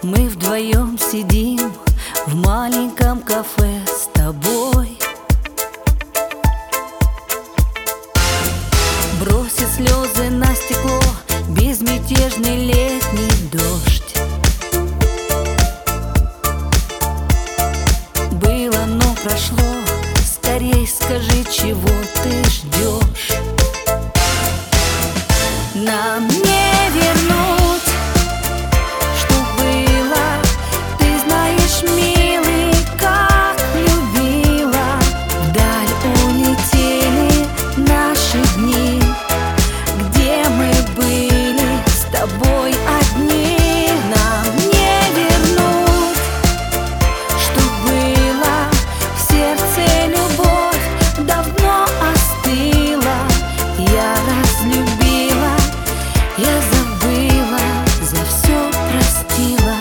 Мы вдвоем сидим в маленьком кафе с тобой. Бросит слезы на стекло безмятежный летний дождь. Было, но прошло, скорей скажи, чего ты ждешь. Нам не вернуть, что было, ты знаешь, милый, как любила. Вдаль улетели наши дни, где мы были с тобой одни. Нам не вернуть, что было, в сердце любовь давно остыла. Я разлюбила, я забыла, за все простила.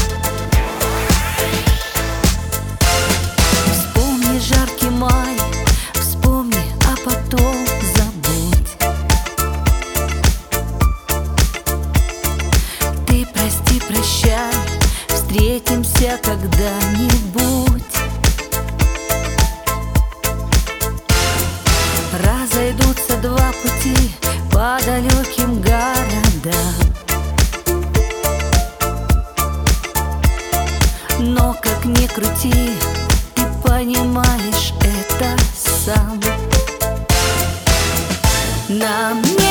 Вспомни жаркий май, вспомни, а потом забудь. Ты прости, прощай, встретимся когда-нибудь. Разойдутся два пути по далеким городам, но как ни крути, ты понимаешь это сам. Нам не